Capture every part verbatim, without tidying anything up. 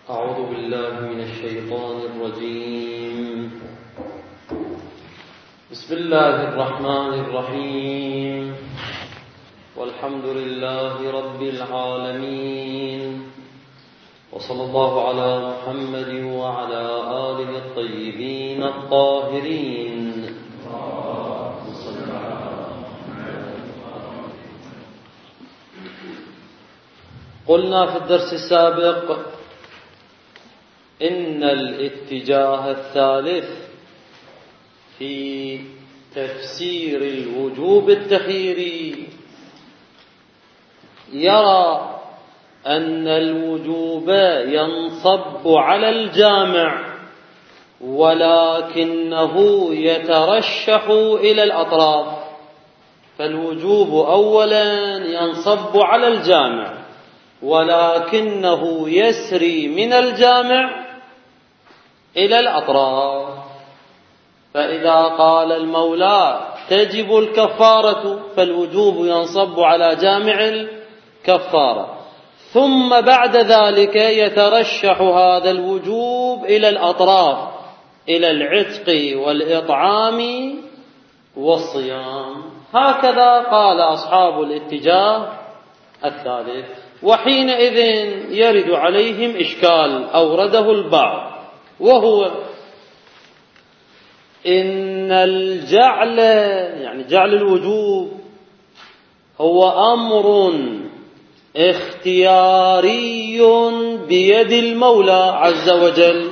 أعوذ بالله من الشيطان الرجيم. بسم الله الرحمن الرحيم. والحمد لله رب العالمين، وصلى الله على محمد وعلى آله الطيبين الطاهرين. قلنا في الدرس السابق إن الاتجاه الثالث في تفسير الوجوب التخييري يرى أن الوجوب ينصب على الجامع، ولكنه يترشح إلى الأطراف. فالوجوب أولا ينصب على الجامع، ولكنه يسري من الجامع إلى الأطراف. فإذا قال المولى تجب الكفارة، فالوجوب ينصب على جامع الكفارة، ثم بعد ذلك يترشح هذا الوجوب إلى الأطراف، إلى العتق والإطعام والصيام. هكذا قال أصحاب الاتجاه الثالث. وحينئذ يرد عليهم إشكال أورده البعض، وهو إن الجعل يعني جعل الوجوب هو أمر اختياري بيد المولى عز وجل.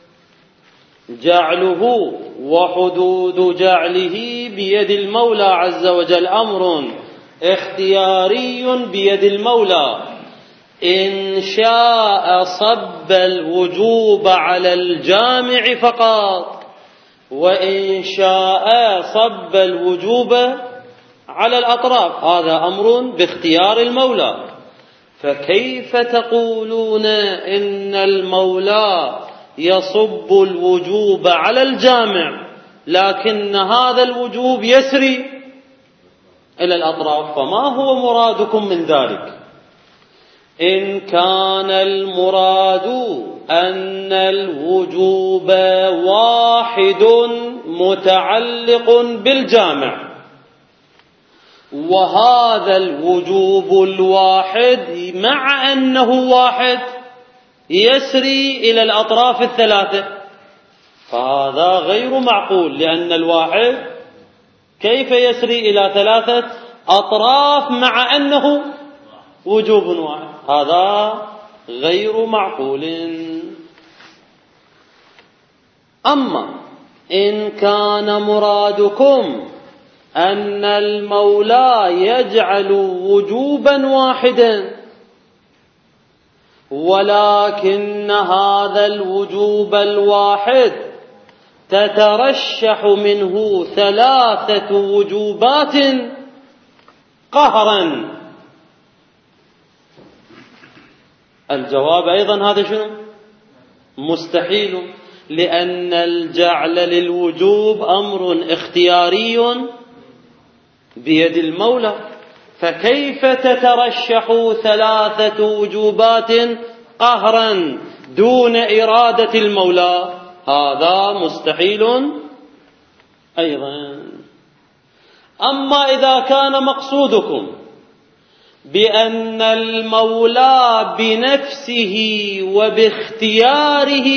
جعله وحدود جعله بيد المولى عز وجل أمر اختياري بيد المولى. إن شاء صب الوجوب على الجامع فقط، وإن شاء صب الوجوب على الأطراف. هذا أمر باختيار المولى. فكيف تقولون إن المولى يصب الوجوب على الجامع لكن هذا الوجوب يسري إلى الأطراف؟ فما هو مرادكم من ذلك؟ إن كان المراد أن الوجوب واحد متعلق بالجامع، وهذا الوجوب الواحد مع أنه واحد يسري إلى الأطراف الثلاثة، فهذا غير معقول. لأن الواحد كيف يسري إلى ثلاثة أطراف مع أنه وجوب واحد؟ هذا غير معقول. أما إن كان مرادكم أن المولى يجعل وجوبا واحدا، ولكن هذا الوجوب الواحد تترشح منه ثلاثة وجوبات قهرا، الجواب أيضا هذا شنو؟ مستحيل. لأن الجعل للوجوب أمر اختياري بيد المولى، فكيف تترشح ثلاثة وجوبات قهرا دون إرادة المولى؟ هذا مستحيل أيضا. أما إذا كان مقصودكم بأن المولى بنفسه وباختياره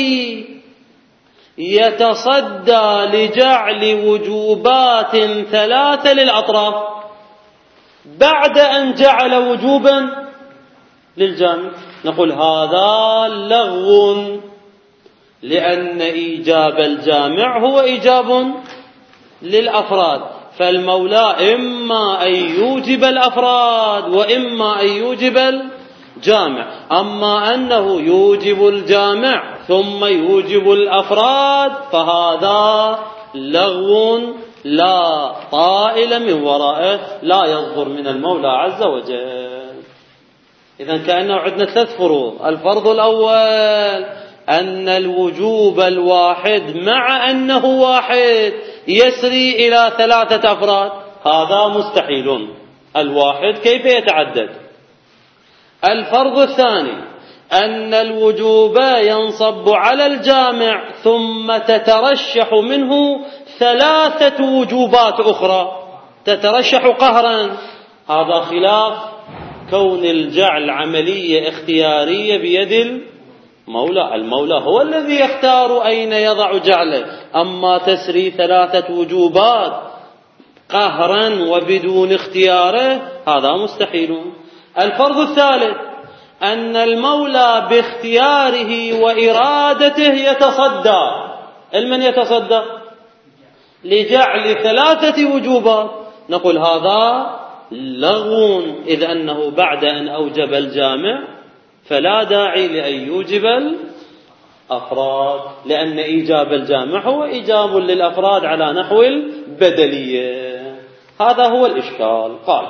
يتصدى لجعل وجوبات ثلاثة للأطراف بعد أن جعل وجوبا للجامع، نقول هذا لغو، لأن إيجاب الجامع هو إيجاب للأفراد، فالمولى إما أن يوجب الأفراد وإما أن يوجب الجامع. أما أنه يوجب الجامع ثم يوجب الأفراد فهذا لغو لا طائل من ورائه، لا يصدر من المولى عز وجل. إذن كأنه عندنا ثلاث فروض. الفرض الأول أن الوجوب الواحد مع أنه واحد يسري إلى ثلاثة أفراد، هذا مستحيل. الواحد كيف يتعدد؟ الفرض الثاني أن الوجوب ينصب على الجامع ثم تترشح منه ثلاثة وجوبات أخرى تترشح قهرا. هذا خلاف كون الجعل عملية اختيارية بيد المولى. المولى هو الذي يختار أين يضع جعله، أما تسري ثلاثة وجوبات قهرا وبدون اختياره هذا مستحيل. الفرض الثالث أن المولى باختياره وإرادته يتصدى. المن يتصدى لجعل ثلاثة وجوبات؟ نقول هذا لغو، إذ أنه بعد أن أوجب الجامع فلا داعي لأن يوجب الأفراد، لأن إيجاب الجامع هو إيجاب للأفراد على نحو البدلية. هذا هو الإشكال. قال: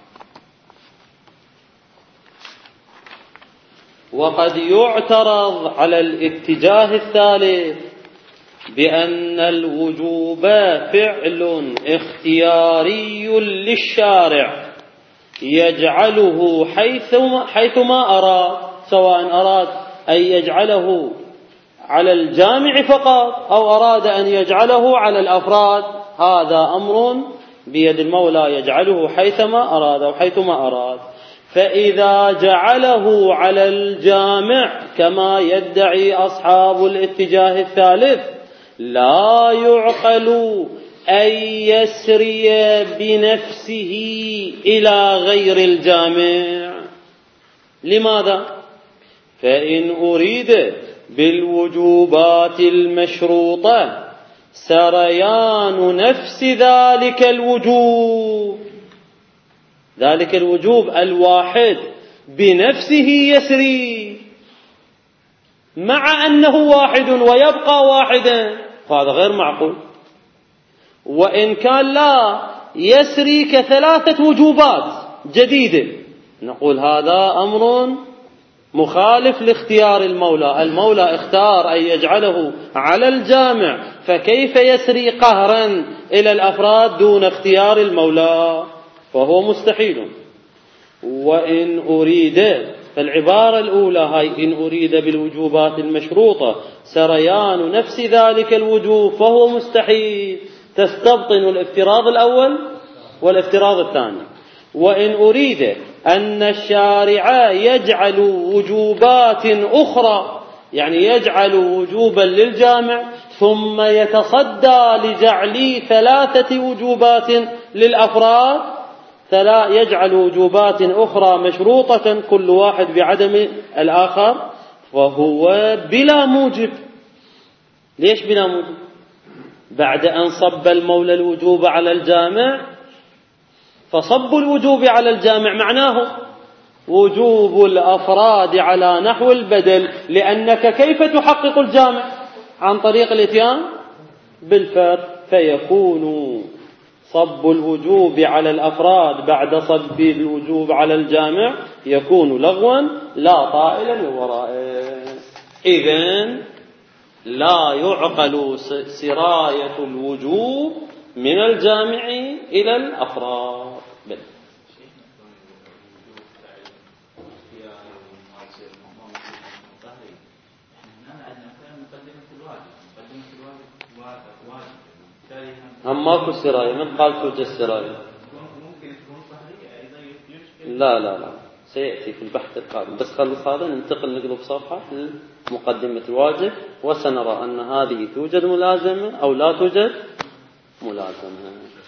وقد يعترض على الاتجاه الثالث بأن الوجوب فعل اختياري للشارع يجعله حيثما, حيثما أراد، سواء أراد أن يجعله على الجامع فقط أو أراد أن يجعله على الأفراد، هذا أمر بيد المولى يجعله حيثما أراد أو حيثما أراد. فإذا جعله على الجامع كما يدعي أصحاب الاتجاه الثالث لا يعقل أن يسري بنفسه إلى غير الجامع. لماذا؟ فإن أريد بالوجوبات المشروطة سريان نفس ذلك الوجوب، ذلك الوجوب الواحد بنفسه يسري مع أنه واحد ويبقى واحدا، فهذا غير معقول. وإن كان لا يسري كثلاثة وجوبات جديدة، نقول هذا أمر مخالف لاختيار المولى. المولى اختار أن يجعله على الجامع، فكيف يسري قهرا إلى الأفراد دون اختيار المولى؟ فهو مستحيل. وإن أريد، فالعبارة الأولى هاي إن أريد بالوجوبات المشروطة سريان نفس ذلك الوجوب فهو مستحيل، تستبطن الافتراض الأول والافتراض الثاني. وإن أريد أن الشارع يجعل وجوبات أخرى، يعني يجعل وجوبا للجامع ثم يتصدى لجعل ثلاثة وجوبات للأفراد، فلا يجعل وجوبات أخرى مشروطة كل واحد بعدم الآخر، فهو بلا موجب. ليش بلا موجب؟ بعد أن صب المولى الوجوب على الجامع، فصب الوجوب على الجامع معناه وجوب الأفراد على نحو البدل، لأنك كيف تحقق الجامع؟ عن طريق الاتيان بالفرد، فيكون صب الوجوب على الأفراد بعد صب الوجوب على الجامع يكون لغوا لا طائلا من ورائه. إذن لا يعقل سراية الوجوب من الجامع إلى الأفراد. بل. هم ماكو سراية، من قال توجد سراية؟ لا لا لا سيأتي في البحث القادم، بس خلص هذا ننتقل نقلب صفحة مقدمة الواجب وسنرى أن هذه توجد ملازمة أو لا توجد ملازمة.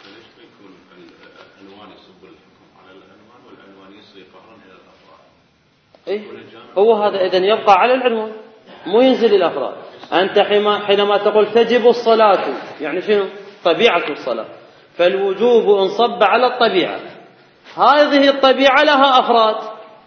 إيه؟ هو هذا إذن يبقى على العنوان مو ينزل الأفراد. أنت حينما تقول تجب الصلاة يعني شنو؟ طبيعة الصلاة، فالوجوب انصب على الطبيعة، هذه الطبيعة لها أفراد،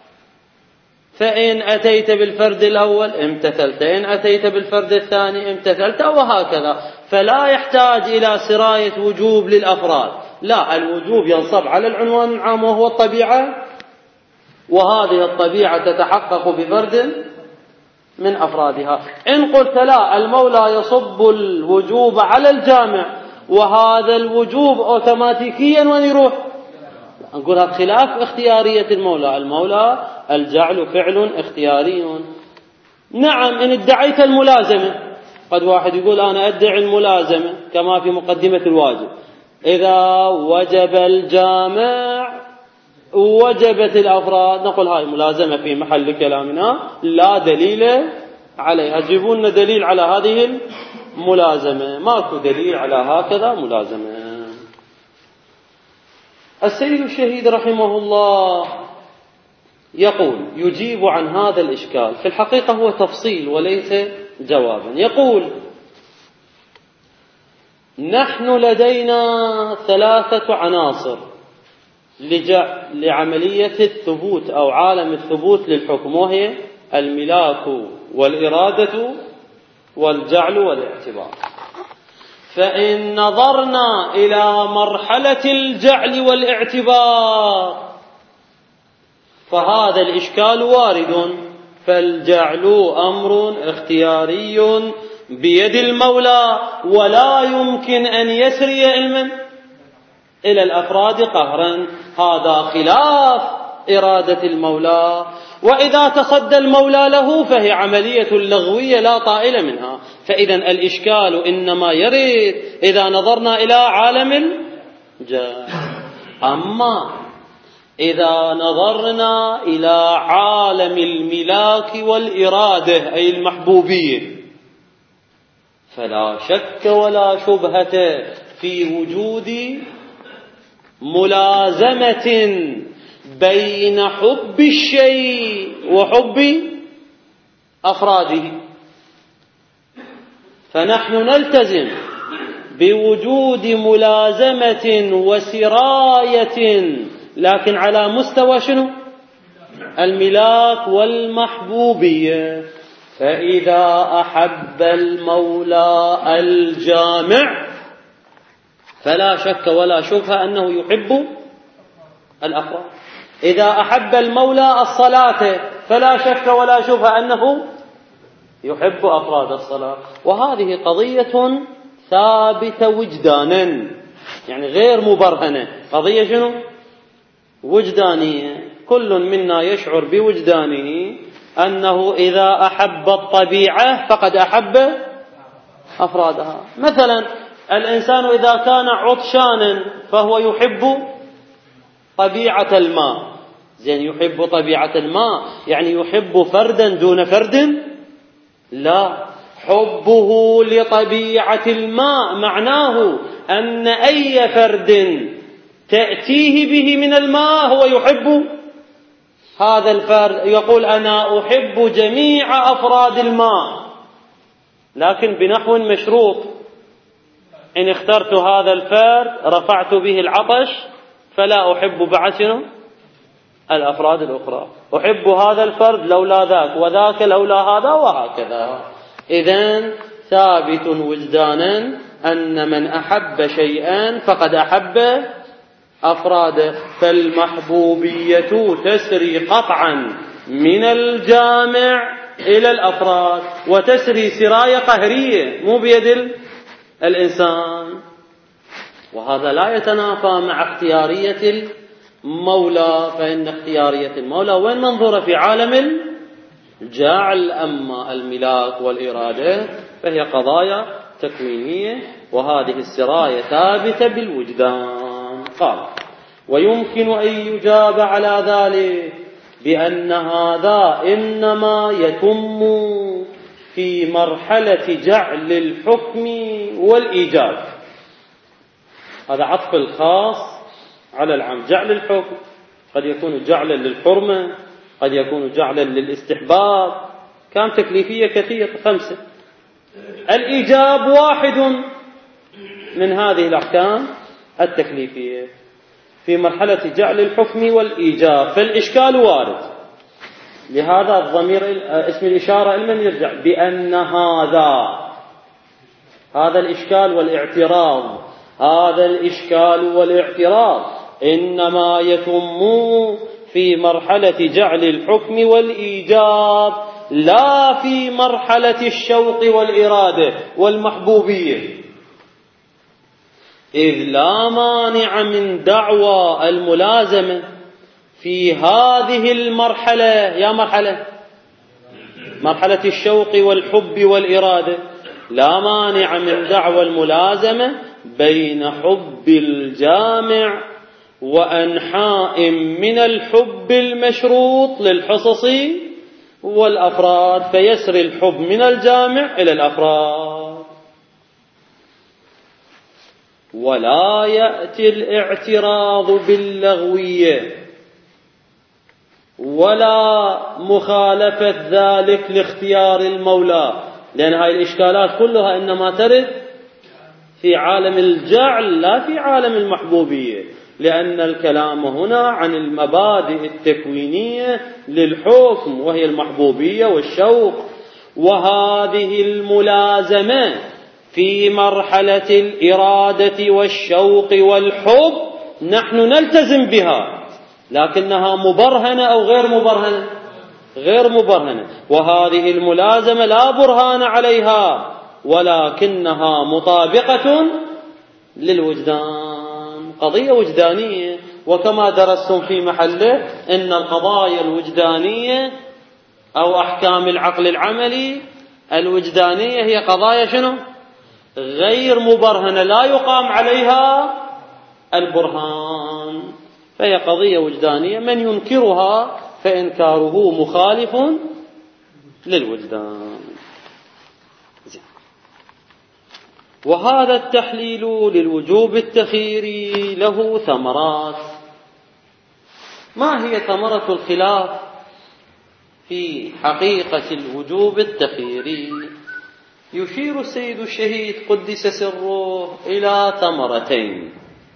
فإن أتيت بالفرد الأول امتثلت، إن أتيت بالفرد الثاني امتثلت، وهكذا. فلا يحتاج إلى سراية وجوب للأفراد، لا، الوجوب ينصب على العنوان العام وهو الطبيعة، وهذه الطبيعة تتحقق بفرد من أفرادها. إن قلت لا، المولى يصب الوجوب على الجامع، وهذا الوجوب أوتوماتيكيا وين يروح؟ نقول هذا خلاف اختيارية المولى. المولى الجعل فعل اختياري. نعم إن ادعيت الملازمة، قد واحد يقول أنا أدعي الملازمة كما في مقدمة الواجب، إذا وجب الجامع وجبت الأفراد، نقول هاي ملازمة في محل كلامنا لا دليل عليها. جيبون دليل على هذه الملازمة، ماكو دليل على هكذا ملازمة. السيد الشهيد رحمه الله يقول يجيب عن هذا الإشكال، في الحقيقة هو تفصيل وليس جوابا. يقول نحن لدينا ثلاثة عناصر لعملية الثبوت أو عالم الثبوت للحكم، وهي الملاك والإرادة والجعل والاعتبار. فإن نظرنا إلى مرحلة الجعل والاعتبار فهذا الإشكال وارد، فالجعل أمر اختياري بيد المولى ولا يمكن أن يسري علما إلى الأفراد قهرا، هذا خلاف إرادة المولى. وإذا تصدى المولى له فهي عملية لغوية لا طائل منها. فإذا الإشكال إنما يرد إذا نظرنا إلى عالم الجعل. أما إذا نظرنا إلى عالم الملاك والإرادة أي المحبوبية فلا شك ولا شبهة في وجود ملازمة بين حب الشيء وحب أفراده. فنحن نلتزم بوجود ملازمة وسراية، لكن على مستوى شنو؟ الملاك والمحبوبية. فإذا أحب المولى الجامع فلا شك ولا شبهة أنه يحب الأفراد. إذا أحب المولى الصلاة فلا شك ولا شبهة أنه يحب أفراد الصلاة. وهذه قضية ثابتة وجدانا، يعني غير مبرهنة، قضية شنو؟ وجدانية. كل منا يشعر بوجدانه أنه إذا أحب الطبيعة فقد أحب أفرادها. مثلا الإنسان إذا كان عطشانا فهو يحب طبيعة الماء. زين، يحب طبيعة الماء يعني يحب فردا دون فرد؟ لا، حبه لطبيعة الماء معناه أن أي فرد تأتيه به من الماء هو يحب هذا الفرد. يقول أنا أحب جميع أفراد الماء، لكن بنحو مشروط: إن اخترت هذا الفرد رفعت به العطش فلا أحب بعد شنو؟ الأفراد الأخرى. أحب هذا الفرد لولا ذاك، وذاك لولا هذا، وهكذا. إذن ثابت وجدانا أن من أحب شيئا فقد أحب أفراده. فالمحبوبية تسري قطعا من الجامع إلى الأفراد، وتسري سراية قهرية مو بيد الإنسان. وهذا لا يتنافى مع اختيارية المولى، فإن اختيارية المولى وين منظورة في عالم الجعل. أما الملاك والإرادة فهي قضايا تكوينية، وهذه السراية ثابتة بالوجدان. قال: ويمكن أن يجاب على ذلك بأن هذا إنما يتم في مرحلة جعل الحكم والإيجاب. هذا عطف الخاص على العام. جعل الحكم قد يكون جعلا للحرمة، قد يكون جعلا للاستحباب، كان تكليفية كثيرة خمسة. الإيجاب واحد من هذه الأحكام التكليفية في مرحلة جعل الحكم والإيجاب، فالإشكال وارد. لهذا الضمير اسم الإشارة علما يرجع بأن هذا هذا الإشكال والاعتراض هذا الإشكال والاعتراض إنما يتم في مرحلة جعل الحكم والإيجاب، لا في مرحلة الشوق والإرادة والمحبوبية. إذ لا مانع من دعوى الملازمة في هذه المرحلة، يا مرحلة مرحلة الشوق والحب والإرادة، لا مانع من دعوى الملازمة بين حب الجامع وأنحاء من الحب المشروط للحصص والأفراد، فيسري الحب من الجامع إلى الأفراد. ولا يأتي الاعتراض باللغوية ولا مخالفة ذلك لاختيار المولى، لأن هذه الإشكالات كلها إنما ترد في عالم الجعل لا في عالم المحبوبية، لأن الكلام هنا عن المبادئ التكوينية للحكم وهي المحبوبية والشوق. وهذه الملازمة في مرحلة الإرادة والشوق والحب نحن نلتزم بها، لكنها مبرهنة أو غير مبرهنة؟ غير مبرهنة. وهذه الملازمة لا برهان عليها، ولكنها مطابقة للوجدان، قضية وجدانية. وكما درستم في محله إن القضايا الوجدانية أو أحكام العقل العملي الوجدانية هي قضايا شنو؟ غير مبرهنة، لا يقام عليها البرهان، فهي قضية وجدانية، من ينكرها فإنكاره مخالف للوجدان. وهذا التحليل للوجوب التخييري له ثمرات. ما هي ثمرة الخلاف في حقيقة الوجوب التخييري؟ يشير السيد الشهيد قدس سره إلى ثمرتين.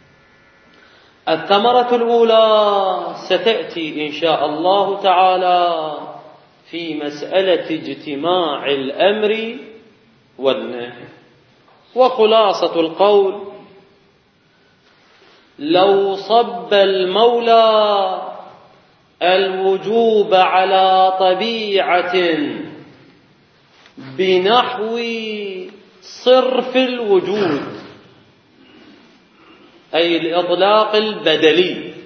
الثمرة الأولى ستأتي إن شاء الله تعالى في مسألة اجتماع الأمر والنهي. وخلاصة القول: لو صب المولى الوجوب على طبيعة بنحو صرف الوجود، أي الإطلاق البدلي،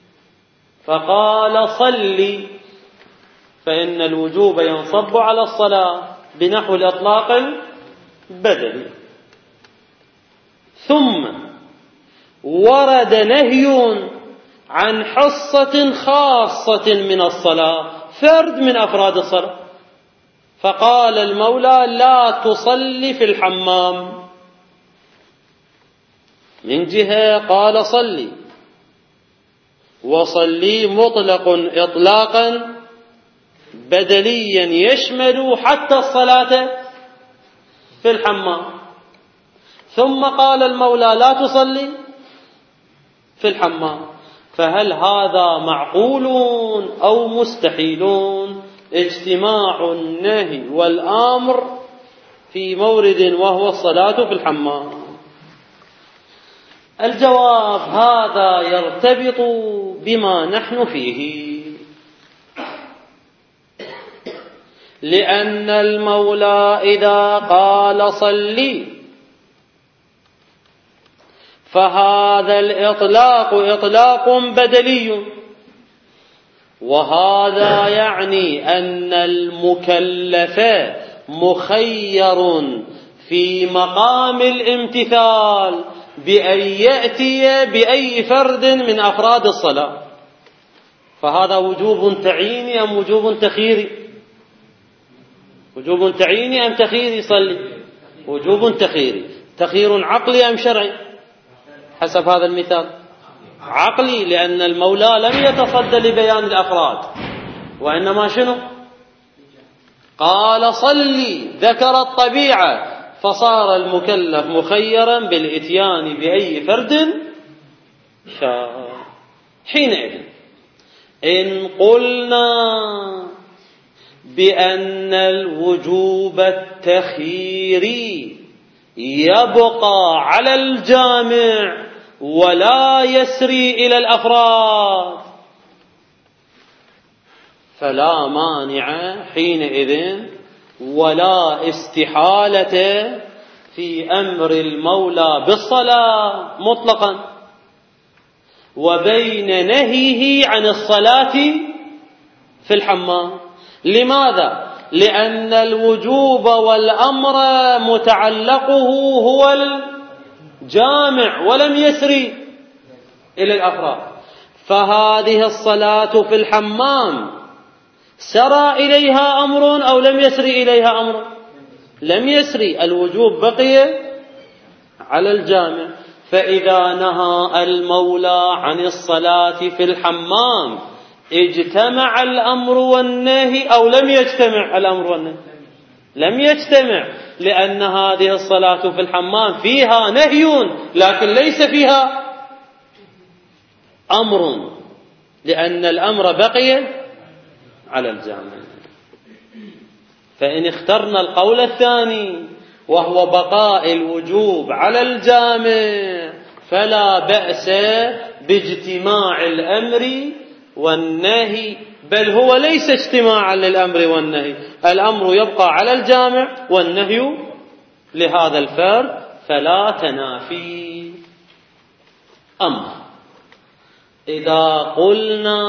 فقال صلي، فإن الوجوب ينصب على الصلاة بنحو الإطلاق البدلي. ثم ورد نهي عن حصة خاصة من الصلاة، فرد من أفراد الصلاة، فقال المولى لا تصلي في الحمام. من جهة قال صلي، وصلي مطلق إطلاقا بدليا يشمل حتى الصلاة في الحمام. ثم قال المولى لا تصلي في الحمام، فهل هذا معقول أو مستحيل اجتماع النهي والأمر في مورد وهو الصلاة في الحمام؟ الجواب: هذا يرتبط بما نحن فيه، لأن المولى إذا قال صلي فهذا الإطلاق إطلاق بدلي، وهذا يعني أن المكلف مخير في مقام الامتثال بأن يأتي بأي فرد من أفراد الصلاة. فهذا وجوب تعييني أم وجوب تخييري؟ وجوب تعييني أم تخييري؟ صلي وجوب تخييري. تخيير عقلي أم شرعي؟ حسب هذا المثال عقلي، لأن المولى لم يتصدى لبيان الأفراد، وإنما شنو؟ قال صلي، ذكر الطبيعة، فصار المكلف مخيرا بالإتيان بأي فرد شاء. حينئذ إن قلنا بأن الوجوب التخييري يبقى على الجامع ولا يسري إلى الأفراد، فلا مانع حينئذ ولا استحالة في أمر المولى بالصلاة مطلقا وبين نهيه عن الصلاة في الحمام. لماذا؟ لأن الوجوب والأمر متعلقه هو الجامع ولم يسري إلى الأفراد. فهذه الصلاة في الحمام سرى إليها أمر أو لم يسري إليها أمر؟ لم يسري، الوجوب بقي على الجامع. فإذا نهى المولى عن الصلاة في الحمام اجتمع الأمر والنهي أو لم يجتمع الأمر والنهي؟ لم يجتمع، لأن هذه الصلاة في الحمام فيها نهي لكن ليس فيها أمر، لأن الأمر بقي على الجامع. فإن اخترنا القول الثاني وهو بقاء الوجوب على الجامع فلا بأس باجتماع الأمر والنهي، بل هو ليس اجتماعا للأمر والنهي، الأمر يبقى على الجامع والنهي لهذا الفرد، فلا تنافي. أما إذا قلنا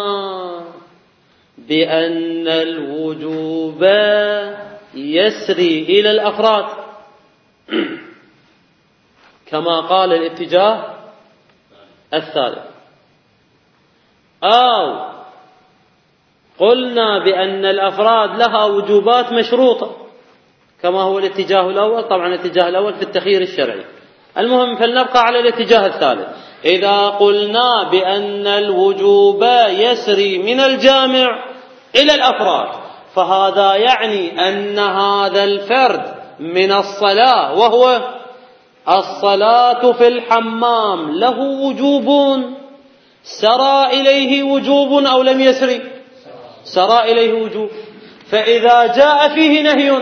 بأن الوجوب يسري إلى الأفراد كما قال الاتجاه الثالث، أو قلنا بأن الأفراد لها وجوبات مشروطة كما هو الاتجاه الأول، طبعا الاتجاه الأول في التخيير الشرعي، المهم فلنبقى على الاتجاه الثالث. إذا قلنا بأن الوجوب يسري من الجامع إلى الأفراد فهذا يعني أن هذا الفرد من الصلاة وهو الصلاة في الحمام له وجوب سرى إليه وجوب أو لم يسري؟ سرى إليه وجوب. فإذا جاء فيه نهي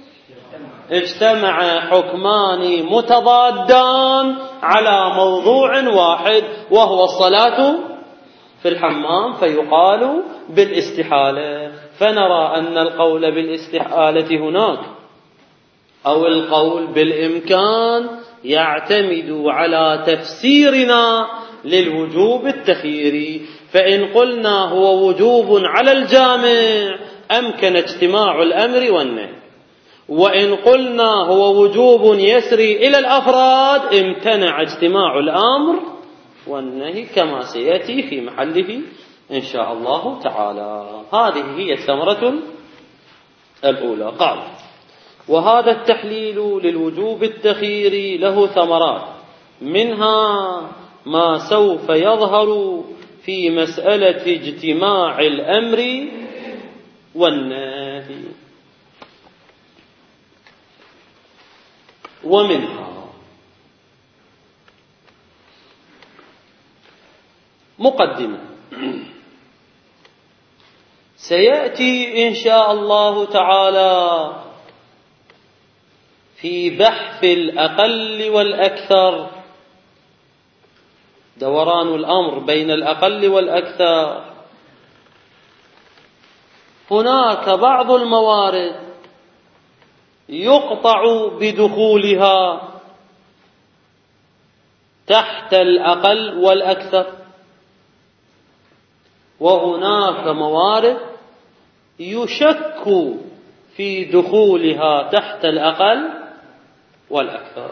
اجتمع حكمان متضادان على موضوع واحد وهو الصلاة في الحمام، فيقال بالاستحالة. فنرى أن القول بالاستحالة هناك أو القول بالإمكان يعتمد على تفسيرنا للوجوب التخييري. فإن قلنا هو وجوب على الجامع أمكن اجتماع الأمر والنهي، وإن قلنا هو وجوب يسري إلى الأفراد امتنع اجتماع الأمر والنهي كما سيأتي في محله إن شاء الله تعالى. هذه هي الثمرة الأولى. قال: وهذا التحليل للوجوب التخييري له ثمرات، منها ما سوف يظهر في مسألة اجتماع الأمر والنهي. ومنها مقدمة سيأتي إن شاء الله تعالى في بحث الأقل والأكثر، دوران الأمر بين الأقل والأكثر. هناك بعض الموارد يقطع بدخولها تحت الأقل والأكثر، وهناك موارد يشك في دخولها تحت الأقل والأكثر.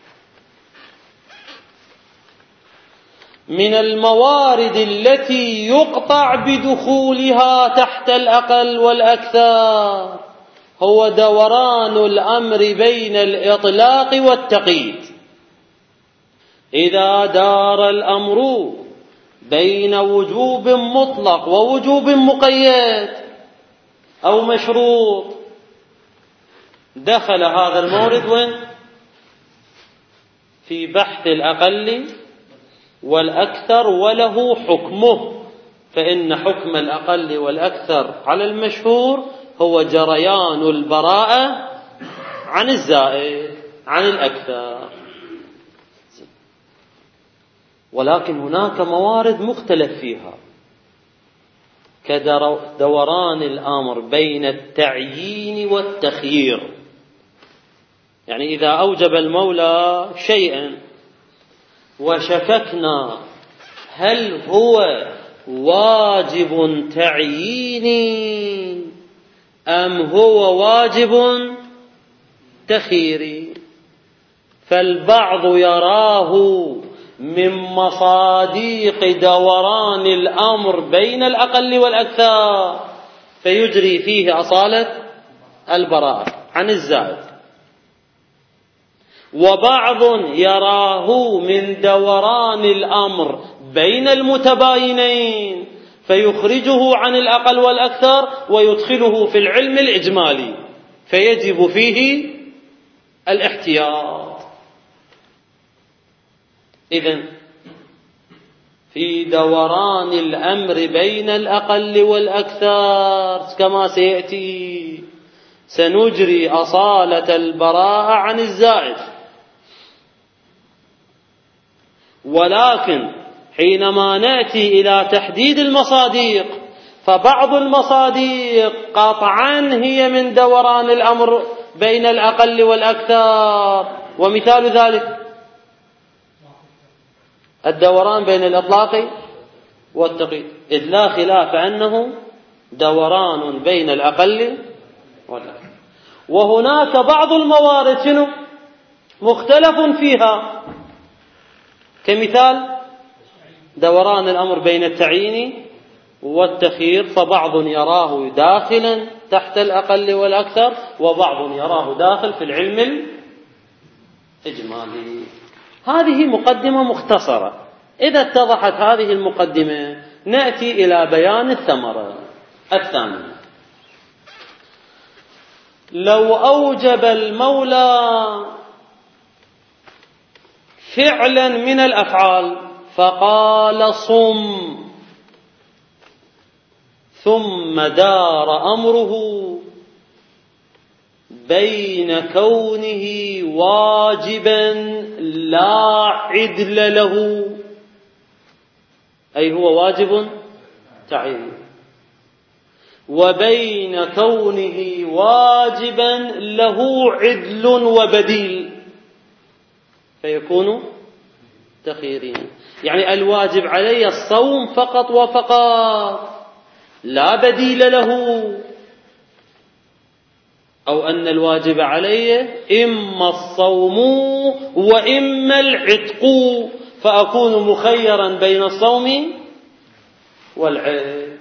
من الموارد التي يقطع بدخولها تحت الأقل والأكثر هو دوران الأمر بين الإطلاق والتقييد. إذا دار الأمر بين وجوب مطلق ووجوب مقيد أو مشروط دخل هذا المورد وين؟ في بحث الأقل والأكثر وله حكمه. فإن حكم الأقل والأكثر على المشهور هو جريان البراءة عن الزائد عن الأكثر. ولكن هناك موارد مختلف فيها كدوران الأمر بين التعيين والتخيير. يعني إذا أوجب المولى شيئا وشككنا هل هو واجب تعييني أم هو واجب تخييري، فالبعض يراه من مصاديق دوران الأمر بين الأقل والأكثر فيجري فيه أصالة البراءة عن الزائد، وبعض يراه من دوران الأمر بين المتباينين فيخرجه عن الأقل والأكثر ويدخله في العلم الإجمالي فيجب فيه الاحتياط. إذن في دوران الأمر بين الأقل والأكثر كما سيأتي سنجري أصالة البراءة عن الزائد، ولكن حينما نأتي إلى تحديد المصاديق فبعض المصاديق قطعا هي من دوران الأمر بين الأقل والأكثر، ومثال ذلك الدوران بين الإطلاق والتقييد، إذ لا خلاف أنه دوران بين الأقل والأكثر. وهناك بعض الموارد شنو مختلف فيها، كمثال دوران الأمر بين التعيين والتخيير، فبعض يراه داخلا تحت الأقل والأكثر وبعض يراه داخل في العلم الإجمالي. هذه مقدمة مختصرة. إذا اتضحت هذه المقدمة نأتي إلى بيان الثمرة الثانية. لو أوجب المولى فعلا من الأفعال فقال صم، ثم دار أمره بين كونه واجبا لا عدل له، أي هو واجب تعيين، وبين كونه واجبا له عدل وبديل فيكون تخييرين. يعني الواجب علي الصوم فقط وفقط لا بديل له، أو أن الواجب علي إما الصوم وإما العتق فأكون مخيرا بين الصوم والعتق.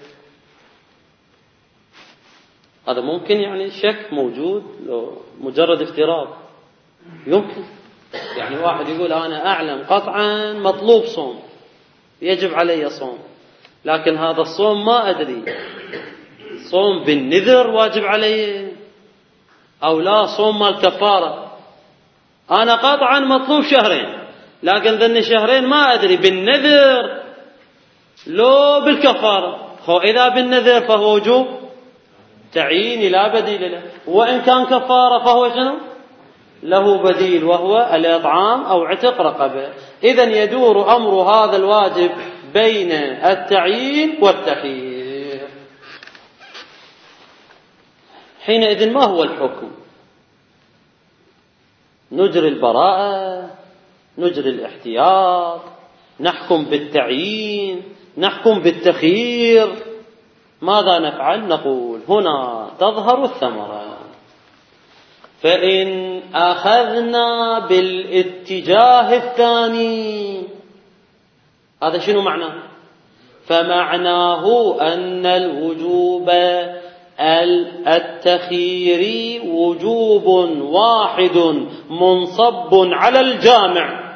هذا ممكن، يعني الشك موجود، مجرد افتراض يمكن. يعني واحد يقول أنا أعلم قطعا مطلوب صوم يجب علي صوم، لكن هذا الصوم ما أدري صوم بالنذر واجب علي أو لا صوم مال كفارة. أنا قطعا مطلوب شهرين، لكن ذن شهرين ما أدري بالنذر لو بالكفارة. خو إذا بالنذر فهو وجوب تعيين لا بديل له، وإن كان كفارة فهو شنو له بديل وهو الإطعام أو عتق رقبة. إذن يدور أمر هذا الواجب بين التعيين والتخيير. حينئذ ما هو الحكم؟ نجري البراءة، نجري الاحتياط، نحكم بالتعيين، نحكم بالتخيير، ماذا نفعل؟ نقول هنا تظهر الثمرة. فإن أخذنا بالاتجاه الثاني، هذا شنو معناه؟ فمعناه أن الوجوب التخييري وجوب واحد منصب على الجامع،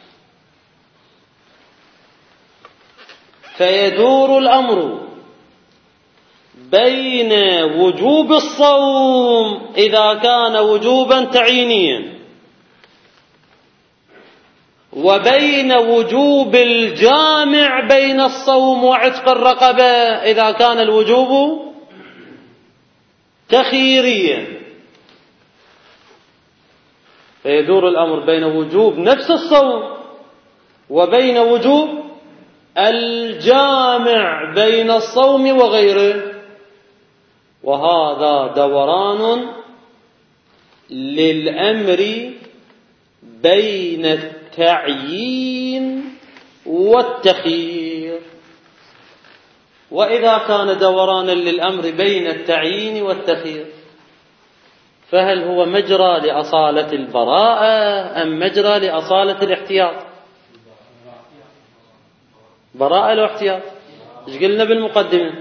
فيدور الأمر بين وجوب الصوم إذا كان وجوبا تعيينيا، وبين وجوب الجامع بين الصوم وعتق الرقبة إذا كان الوجوب تخييريا. فيدور الأمر بين وجوب نفس الصوم وبين وجوب الجامع بين الصوم وغيره، وهذا دوران للأمر بين التعيين والتخيير. وإذا كان دورانا للأمر بين التعيين والتخيير فهل هو مجرى لأصالة البراءة أم مجرى لأصالة الاحتياط؟ براءة لو احتياط. ايش قلنا بالمقدمة؟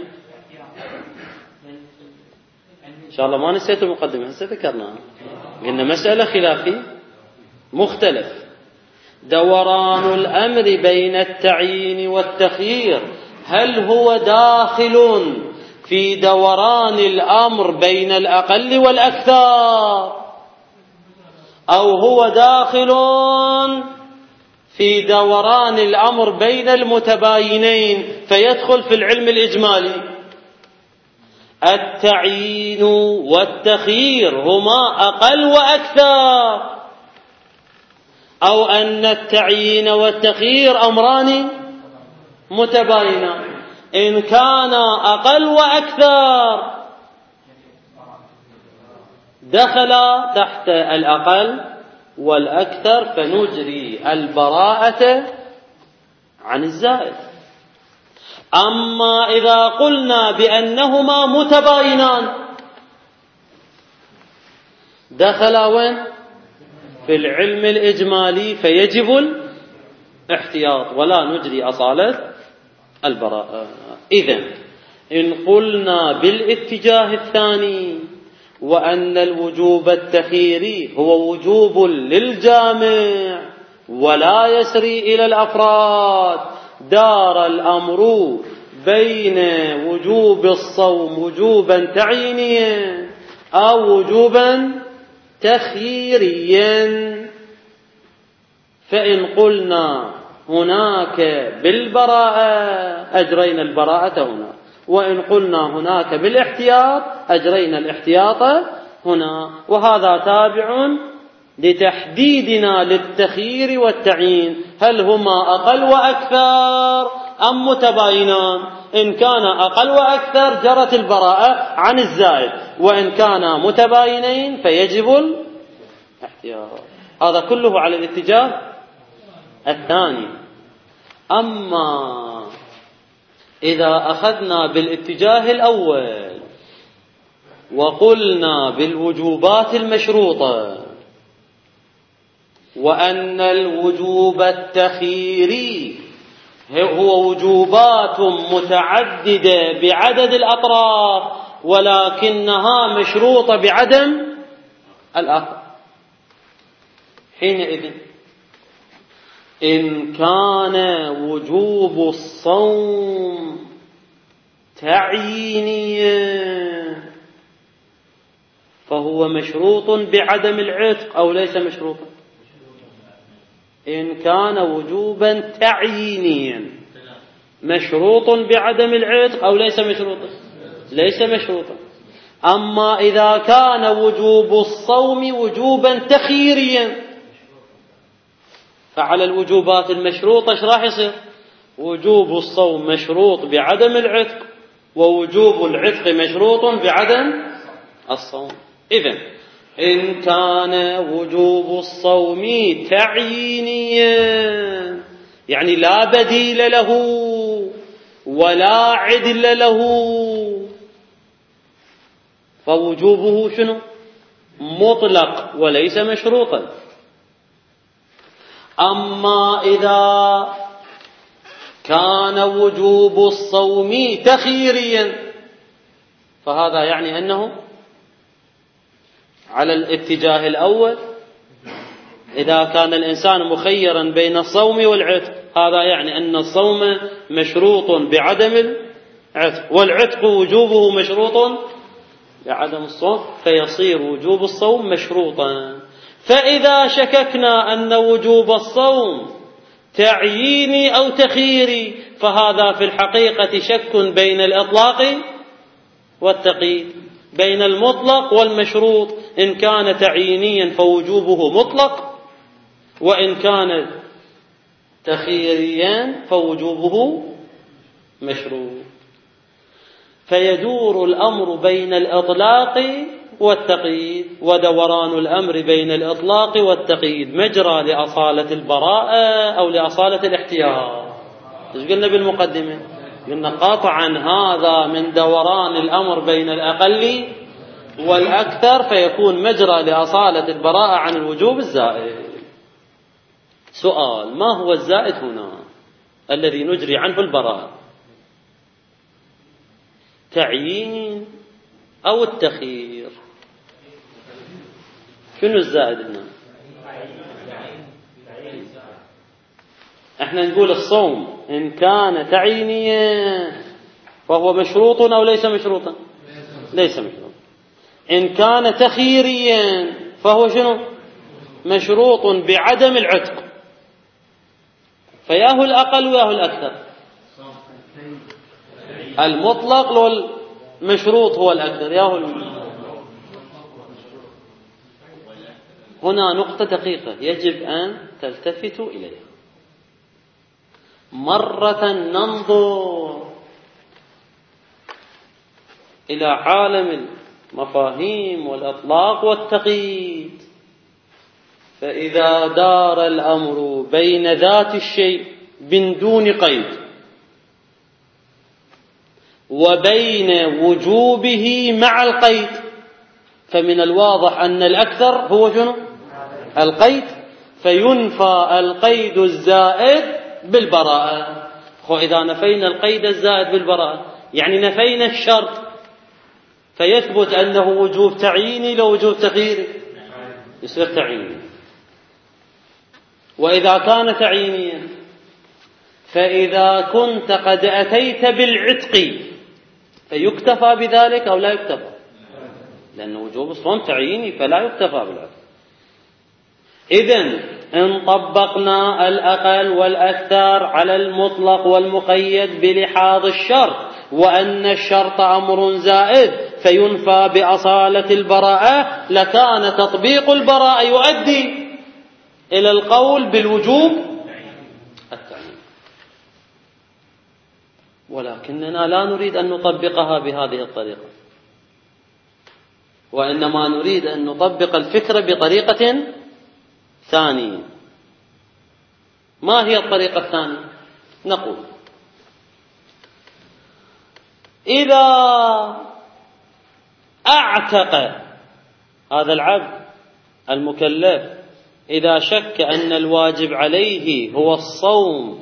إن شاء الله ما نسيت المقدمة، هسه ذكرناها. قلنا مسألة خلافية مختلف. دوران الأمر بين التعيين والتخيير هل هو داخل في دوران الأمر بين الأقل والأكثر، أو هو داخل في دوران الأمر بين المتباينين فيدخل في العلم الإجمالي؟ التعيين والتخيير هما أقل وأكثر، أو أن التعيين والتخيير أمران متباينان؟ إن كان أقل وأكثر دخل تحت الأقل والأكثر فنجري البراءة عن الزائد. أما إذا قلنا بأنهما متباينان دخل وين؟ في العلم الإجمالي فيجب الاحتياط ولا نجري أصالة البراءة. إذن إن قلنا بالاتجاه الثاني وأن الوجوب التخييري هو وجوب للجامع ولا يسري إلى الأفراد، دار الأمر بين وجوب الصوم وجوبا تعيينيا أو وجوبا تخييريا، فإن قلنا هناك بالبراءة أجرينا البراءة هنا، وإن قلنا هناك بالاحتياط أجرينا الاحتياط هنا. وهذا تابع لتحديدنا للتخيير والتعيين هل هما أقل وأكثر أم متباينان. إن كان أقل وأكثر جرت البراءة عن الزائد، وإن كان متباينين فيجب الاحتياط. هذا كله على الاتجاه الثاني. أما إذا أخذنا بالاتجاه الأول وقلنا بالوجوبات المشروطة وأن الوجوب التخييري هو وجوبات متعددة بعدد الأطراف ولكنها مشروطة بعدم الآخر، حينئذ إن كان وجوب الصوم تعيينيا فهو مشروط بعدم العتق أو ليس مشروطا؟ إن كان وجوبا تعيينيا مشروط بعدم العتق أو ليس مشروطا؟ ليس مشروطا. أما إذا كان وجوب الصوم وجوبا تخييريا فعلى الوجوبات المشروطة ايش راح يصير؟ وجوب الصوم مشروط بعدم العتق ووجوب العتق مشروط بعدم الصوم. إذن إن كان وجوب الصوم تعيينيا يعني لا بديل له ولا عدل له فوجوبه شنو؟ مطلق وليس مشروطا. أما إذا كان وجوب الصوم تخييريا فهذا يعني أنه على الاتجاه الأول. إذا كان الإنسان مخيرا بين الصوم والعتق هذا يعني أن الصوم مشروط بعدم العتق والعتق وجوبه مشروط بعدم الصوم فيصير وجوب الصوم مشروطا. فإذا شككنا أن وجوب الصوم تعييني أو تخييري فهذا في الحقيقة شك بين الإطلاق والتقييد، بين المطلق والمشروط. إن كان تعيينيا فوجوبه مطلق، وإن كان تخييريا فوجوبه مشروط. فيدور الأمر بين الإطلاق والتقييد، ودوران الأمر بين الإطلاق والتقييد مجرى لأصالة البراءة أو لأصالة الاحتياط. إيش قلنا بالمقدمة؟ قلنا قطعا هذا من دوران الأمر بين الأقل والأكثر، فيكون مجرى لأصالة البراءة عن الوجوب الزائد. سؤال: ما هو الزائد هنا الذي نجري عنه البراءة؟ تعيين أو التخيير؟ شنو الزائد هنا؟ احنا نقول الصوم إن كان تعيينيا فهو مشروط أو ليس مشروطا؟ ليس مشروطا. إن كان تخييريا فهو شنو؟ مشروط بعدم العتق. فياه الأقل وياه الأكثر. المطلق والمشروط هو الأكثر. ياه المطلق. هنا نقطة دقيقة يجب أن تلتفتوا إليها. مرة ننظر إلى عالم المفاهيم والأطلاق والتقييد، فإذا دار الأمر بين ذات الشيء من دون قيد وبين وجوبه مع القيد، فمن الواضح أن الأكثر هو شنو؟ القيد، فينفى القيد الزائد بالبراءة. وإذا نفينا القيد الزائد بالبراءة يعني نفينا الشرط، فيثبت أنه وجوب تعييني لو وجوب تخييري، يصير تعييني. وإذا كان تعيينيا فإذا كنت قد أتيت بالعتق فيكتفى بذلك أو لا يكتفى؟ لأن وجوب الصوم تعييني فلا يكتفى بالعتق. إذن إن طبقنا الأقل والأكثر على المطلق والمقيد بلحاظ الشرط، وأن الشرط أمر زائد فينفى بأصالة البراءة، لكان تطبيق البراءة يؤدي إلى القول بالوجوب التعيين. ولكننا لا نريد أن نطبقها بهذه الطريقة، وإنما نريد أن نطبق الفكرة بطريقة ثانية. ما هي الطريقة الثانية؟ نقول: إذا أعتق هذا العبد المكلف، إذا شك أن الواجب عليه هو الصوم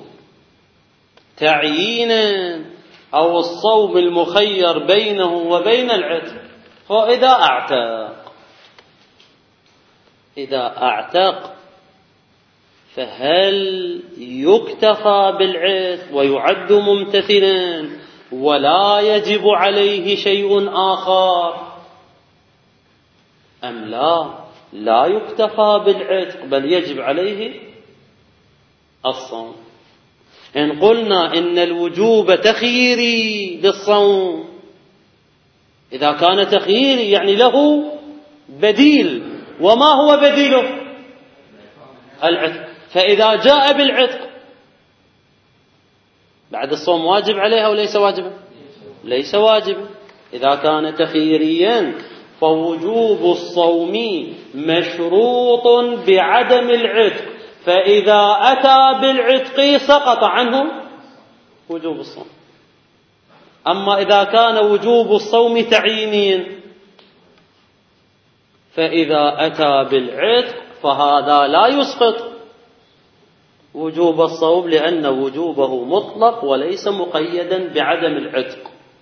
تعيينا أو الصوم المخير بينه وبين العتق، فإذا أعتق إذا أعتق فهل يكتفى بالعتق ويعد ممتثلا ولا يجب عليه شيء آخر، أم لا لا يكتفى بالعتق بل يجب عليه الصوم؟ إن قلنا إن الوجوب تخييري للصوم، إذا كان تخييري يعني له بديل، وما هو بديله؟ العتق. فإذا جاء بالعتق بعد الصوم واجب عليه أو ليس واجبا؟ ليس واجبا. إذا كان تخييريا فوجوب الصوم مشروط بعدم العتق، فإذا أتى بالعتق سقط عنه وجوب الصوم. أما إذا كان وجوب الصوم تعيينيا فإذا أتى بالعتق فهذا لا يسقط وجوب الصوم، لأن وجوبه مطلق وليس مقيدا بعدم العتق.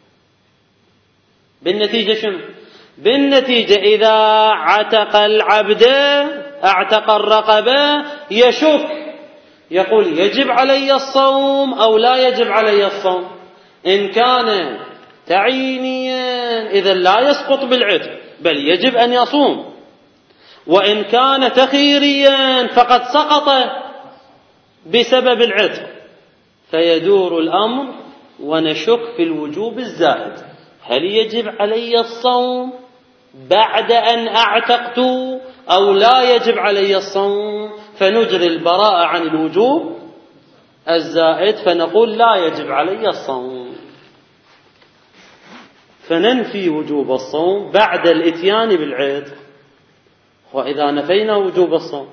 بالنتيجة شنو؟ بالنتيجة إذا عتق العبد اعتق الرقبة يشك، يقول يجب علي الصوم أو لا يجب علي الصوم. إن كان تعيينيا إذا لا يسقط بالعتق بل يجب أن يصوم، وإن كان تخييريا فقد سقط بسبب العتق، فيدور الأمر ونشك في الوجوب الزائد. هل يجب علي الصوم بعد أن أعتقت أو لا يجب علي الصوم؟ فنجري البراءة عن الوجوب الزائد فنقول لا يجب علي الصوم. فننفي وجوب الصوم بعد الإتيان بالعتق. وإذا نفينا وجوب الصوم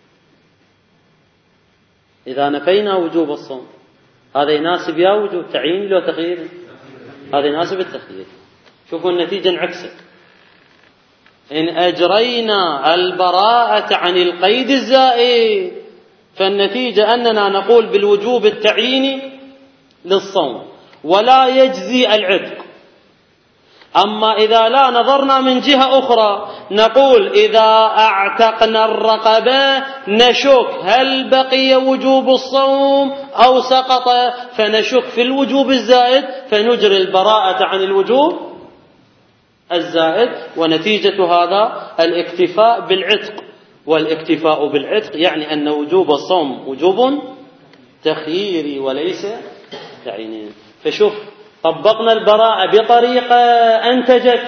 إذا نفينا وجوب الصوم هذا يناسب يا وجوب تعيين لو تخيير؟ هذا يناسب التخيير. شوفوا النتيجة انعكست. إن أجرينا البراءة عن القيد الزائد فالنتيجة أننا نقول بالوجوب التعييني للصوم ولا يجزي العتق. أما إذا لا نظرنا من جهة أخرى نقول إذا اعتقنا الرقبة نشك هل بقي وجوب الصوم أو سقط، فنشك في الوجوب الزائد فنجري البراءة عن الوجوب الزائد، ونتيجة هذا الاكتفاء بالعتق. والاكتفاء بالعتق يعني أن وجوب الصوم وجوب تخييري وليس تعييني. فشوف طبقنا البراءة بطريقة أنتجت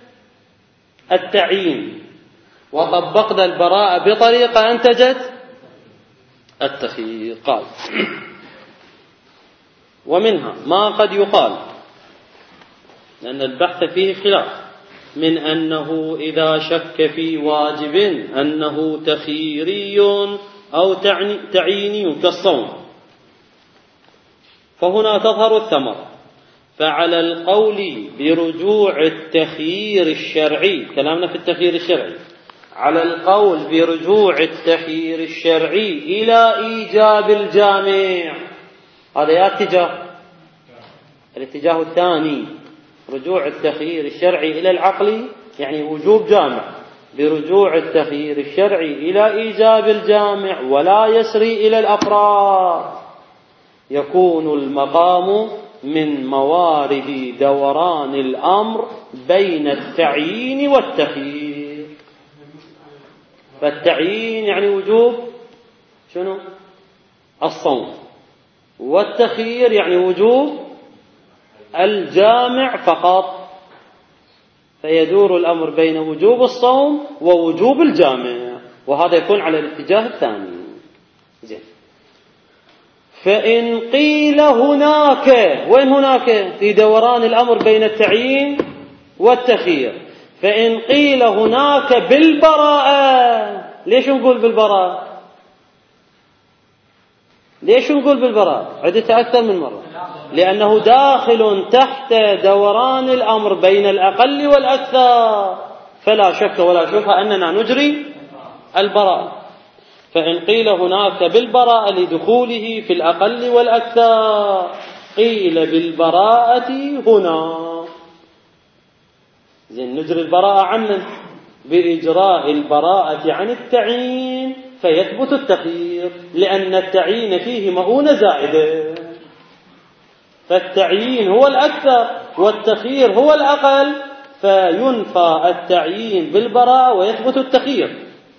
التعيين، وطبقنا البراءة بطريقة أنتجت التخيير. قال ومنها ما قد يقال، لأن البحث فيه خلاف، من أنه إذا شك في واجب أنه تخييري أو تعييني كالصوم، فهنا تظهر الثمرة. فعلى القول برجوع التخيير الشرعي، كلامنا في التخيير الشرعي، على القول برجوع التخيير الشرعي إلى إيجاب الجامع، هذا يا اتجاه. الاتجاه الثاني رجوع التخيير الشرعي إلى العقل يعني وجوب جامع، برجوع التخيير الشرعي إلى إيجاب الجامع ولا يسري إلى الأفراد، يكون المقام من موارد دوران الأمر بين التعيين والتخيير. فالتعيين يعني وجوب شنو؟ الصوم، والتخيير يعني وجوب الجامع فقط، فيدور الأمر بين وجوب الصوم ووجوب الجامع، وهذا يكون على الاتجاه الثاني. زين. فإن قيل هناك، وين هناك؟ في دوران الأمر بين التعيين والتخيير. فإن قيل هناك بالبراءة، ليش نقول بالبراءة؟ ليش نقول بالبراءة؟ عدت أكثر من مرة، لأنه داخل تحت دوران الأمر بين الأقل والأكثر، فلا شك ولا شبهة أننا نجري البراءة. فإن قيل هناك بالبراءة لدخوله في الأقل والأكثر، قيل بالبراءة هنا. زين، نجري البراءة عن من؟ بإجراء البراءة عن التعيين فيثبت التخيير، لأن التعيين فيه مؤونة زائدة، فالتعيين هو الأكثر والتخيير هو الأقل، فينفى التعيين بالبراءة ويثبت التخيير.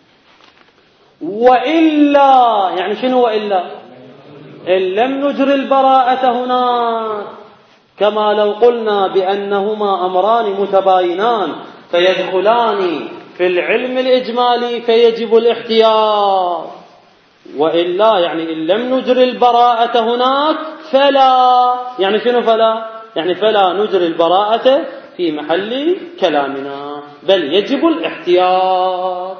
وإلا يعني شنو وإلا؟ إن لم نجري البراءة هناك، كما لو قلنا بأنهما أمران متباينان فيدخلان في العلم الإجمالي فيجب الاحتياط. وإلا يعني إن لم نجري البراءة هناك فلا، يعني شنو فلا؟ يعني فلا نجري البراءة في محل كلامنا، بل يجب الاحتياط.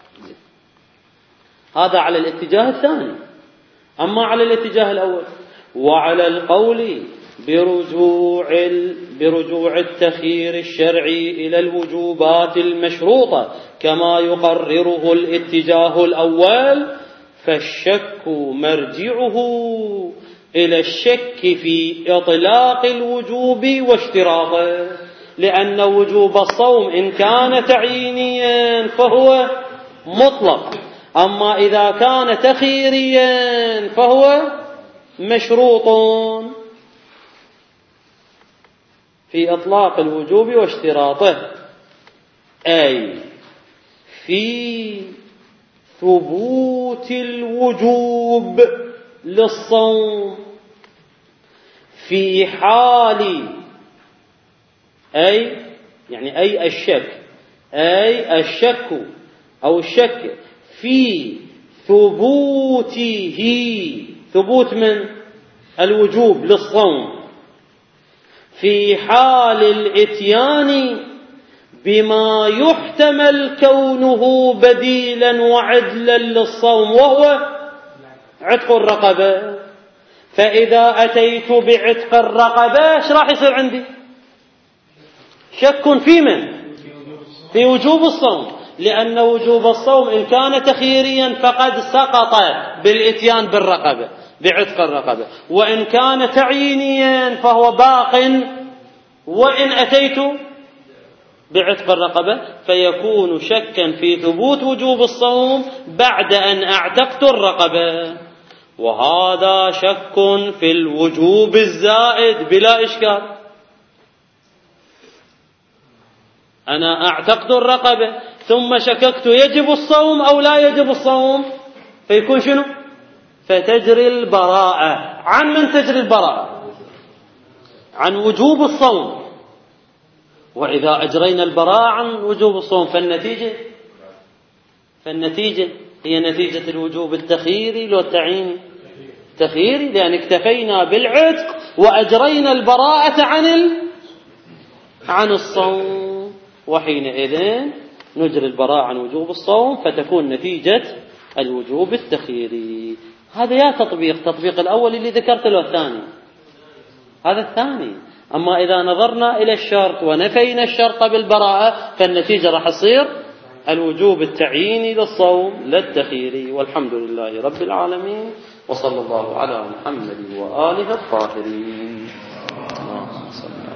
هذا على الاتجاه الثاني. أما على الاتجاه الأول، وعلى القول برجوع برجوع التخيير الشرعي إلى الوجوبات المشروطة كما يقرره الاتجاه الأول، فالشك مرجعه إلى الشك في إطلاق الوجوب واشتراطه، لأن وجوب الصوم إن كان تعيينيا فهو مطلق، أما إذا كان تخييريا فهو مشروط في إطلاق الوجوب واشتراطه، أي في ثبوت الوجوب للصوم في حال، أي يعني أي الشك، أي الشك أو الشك في ثبوته، ثبوت من الوجوب للصوم في حال الإتيان بما يحتمل كونه بديلا وعدلا للصوم وهو عتق الرقبة. فإذا أتيت بعتق الرقبة ايش راح يصير عندي؟ شك في من؟ في وجوب الصوم، لأن وجوب الصوم إن كان تخييريا فقد سقط بالإتيان بالرقبة بعتق الرقبة، وإن كان تعيينيا فهو باق وإن أتيت بعتق الرقبة، فيكون شكا في ثبوت وجوب الصوم بعد أن أعتقت الرقبة. وهذا شك في الوجوب الزائد بلا إشكال. أنا أعتقت الرقبة ثم شككت يجب الصوم أو لا يجب الصوم، فيكون شنو؟ فتجري البراءة. عن من تجري البراءة؟ عن وجوب الصوم. وإذا أجرينا البراءة عن وجوب الصوم فالنتيجة فالنتيجة هي نتيجة الوجوب التخييري لو التعييني؟ تخييري، لأن اكتفينا بالعتق وأجرينا البراءة عن ال... عن الصوم، وحينئذ نجري البراءة عن وجوب الصوم فتكون نتيجة الوجوب التخييري. هذا يا تطبيق تطبيق الأول اللي ذكرت له الثاني، هذا الثاني. أما إذا نظرنا إلى الشرط ونفينا الشرط بالبراءة فالنتيجة راح تصير الوجوب التعييني للصوم لا التخييري. والحمد لله رب العالمين، وصلى الله على محمد وآله الطاهرين. اللهم صل